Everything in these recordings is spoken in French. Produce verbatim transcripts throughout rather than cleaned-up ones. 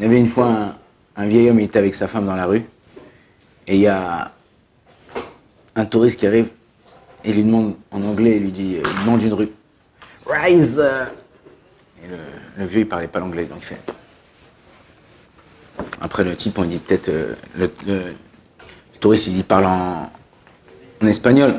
Il y avait une fois un, un vieil homme, il était avec sa femme dans la rue, et il y a un touriste qui arrive, et il lui demande en anglais, il lui dit, il demande une rue. Rise! Et le, le vieux, il parlait pas l'anglais, donc il fait. Après, le type, on dit peut-être, euh, le, le, le touriste, il dit, parle en, en espagnol.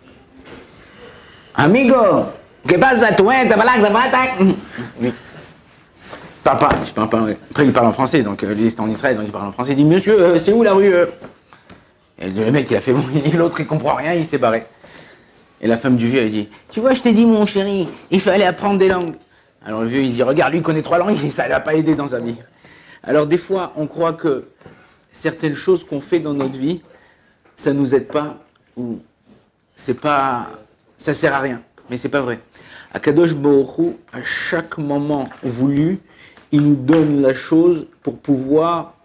Amigo, ¿qué pasa? Tu es, te balak, te balak. Oui. Papa, je parle pas anglais. Après, il parle en français, donc lui, c'était en Israël, donc il parle en français. Il dit, monsieur, euh, c'est où la rue euh Et le mec, il a fait bon, et l'autre, il comprend rien, il s'est barré. Et la femme du vieux, elle dit, tu vois, je t'ai dit, mon chéri, il fallait apprendre des langues. Alors le vieux, il dit, regarde, lui, il connaît trois langues, et ça ne l'a pas aidé dans sa vie. Alors des fois, on croit que certaines choses qu'on fait dans notre vie, ça ne nous aide pas, ou c'est pas, ça sert à rien. Mais c'est pas vrai. Akadosh Baruch Hu, à chaque moment voulu, il nous donne la chose pour pouvoir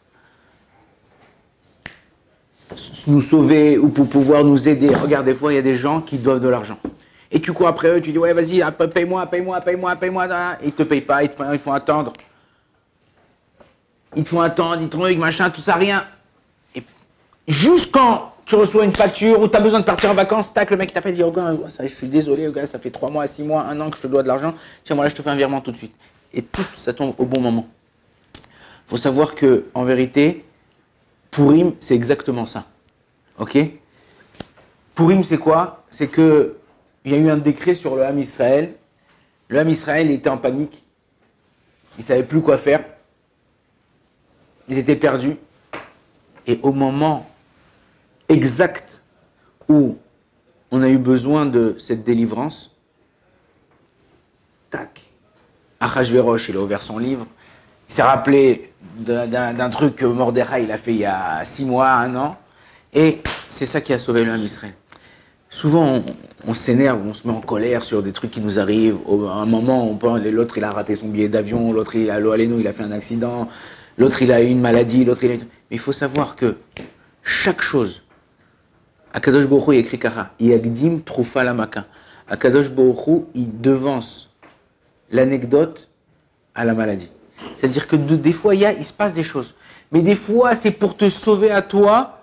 nous sauver ou pour pouvoir nous aider. Regarde, des fois, il y a des gens qui doivent de l'argent. Et tu cours après eux, tu dis, ouais, vas-y, paye-moi, paye-moi, paye-moi, paye-moi. Et ils ne te payent pas, ils te font, ils font attendre. Ils te font attendre, ils te truc, machin, tout ça, rien. Et juste quand tu reçois une facture ou tu as besoin de partir en vacances, tac, le mec t'appelle et dit, oh, gars, ça, je suis désolé, gars, ça fait trois mois, six mois, un an que je te dois de l'argent. Tiens, moi là, je te fais un virement tout de suite. Et tout, ça tombe au bon moment. Il faut savoir que, en vérité, Purim, c'est exactement ça. Ok? Purim, c'est quoi? C'est que il y a eu un décret sur le Ham Israël. Le Ham Israël était en panique. Ils ne savaient plus quoi faire. Ils étaient perdus. Et au moment exact où on a eu besoin de cette délivrance, tac, Achashverosh, il a ouvert son livre. Il s'est rappelé d'un truc que Mordechai il a fait il y a six mois, un an. Et c'est ça qui a sauvé le Ham Israël. Souvent, on, on s'énerve, on se met en colère sur des trucs qui nous arrivent. À un moment, on pense, l'autre il a raté son billet d'avion, l'autre il a l'Oaléno, il a fait un accident, l'autre il a eu une maladie, l'autre il a eu... Mais il faut savoir que chaque chose, Akadosh Baruch Hu il écrit Kara, Yagdim Trufa Lamaka. Akadosh Baruch Hu il devance l'anecdote à la maladie. C'est-à-dire que de, des fois, il, y a, il se passe des choses. Mais des fois, c'est pour te sauver à toi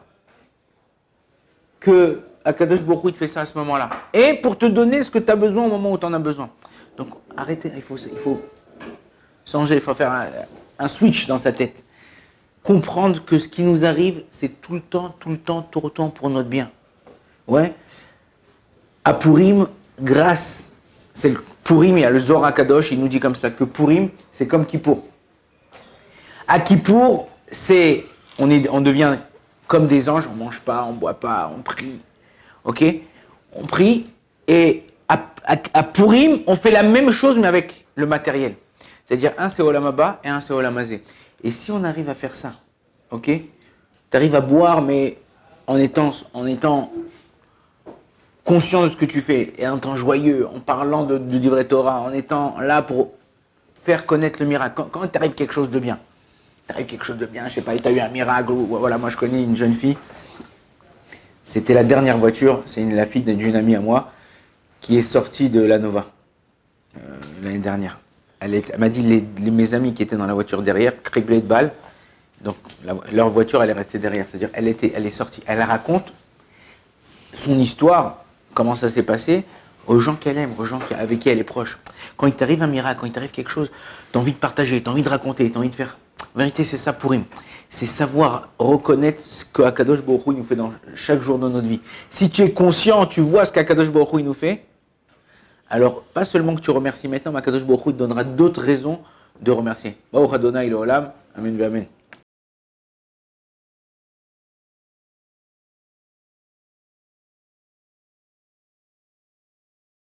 que Akadosh Baruch Hu, il te fait ça à ce moment-là. Et pour te donner ce que tu as besoin au moment où tu en as besoin. Donc, arrêtez, il faut, il faut changer, il faut faire un, un switch dans sa tête. Comprendre que ce qui nous arrive, c'est tout le temps, tout le temps, tout le temps pour notre bien. Ouais. À Purim, grâce, c'est le Purim, il y a le Zohar Akadosh, il nous dit comme ça, que Purim, c'est comme Kippour. À Kippour, c'est, on, est, on devient comme des anges, on ne mange pas, on ne boit pas, on prie. Ok? On prie, et à, à, à Purim, on fait la même chose, mais avec le matériel. C'est-à-dire, un c'est Olam Haba et un c'est Olam Hazé. Et si on arrive à faire ça, ok? Tu arrives à boire, mais en étant, en étant conscient de ce que tu fais, et en étant joyeux, en parlant de, de, du vrai Torah, en étant là pour faire connaître le miracle. Quand, quand t'arrive quelque chose de bien, t'arrive quelque chose de bien, je sais pas, t'as eu un miracle, ou voilà, moi je connais une jeune fille, c'était la dernière voiture, c'est une, la fille d'une amie à moi, qui est sortie de la Nova, euh, l'année dernière. Elle, est, elle m'a dit, les, les, mes amis qui étaient dans la voiture derrière, criblés de balles, donc la, leur voiture, elle est restée derrière, c'est-à-dire elle, était, elle est sortie, elle raconte son histoire, comment ça s'est passé, aux gens qu'elle aime, aux gens qui, avec qui elle est proche. Quand il t'arrive un miracle, quand il t'arrive quelque chose, tu as envie de partager, tu as envie de raconter, tu as envie de faire. En vérité, c'est ça Purim. C'est savoir reconnaître ce que Akadosh Baruch Hu nous fait dans chaque jour de notre vie. Si tu es conscient, tu vois ce qu'Akadosh Baruch Hu nous fait, alors pas seulement que tu remercies maintenant, mais Akadosh Baruch Hu te donnera d'autres raisons de remercier. Baruch Adonai L'Olam, Amen, Amen.